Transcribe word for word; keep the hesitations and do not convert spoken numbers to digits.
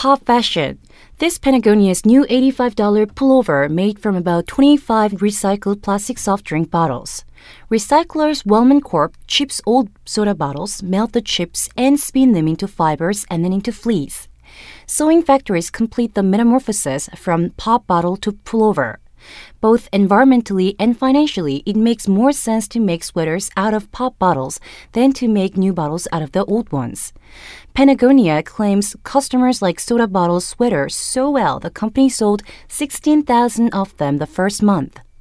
Pop fashion. This Patagonia's new eighty-five dollars pullover made from about twenty-five recycled plastic soft drink bottles. Recyclers Wellman Corp chips old soda bottles, melt the chips, and spin them into fibers and then into fleece. Sewing factories complete the metamorphosis from pop bottle to pullover. Both environmentally and financially, it makes more sense to make sweaters out of pop bottles than to make new bottles out of the old ones. Patagonia claims customers like soda bottle sweaters so well the company sold sixteen thousand of them the first month.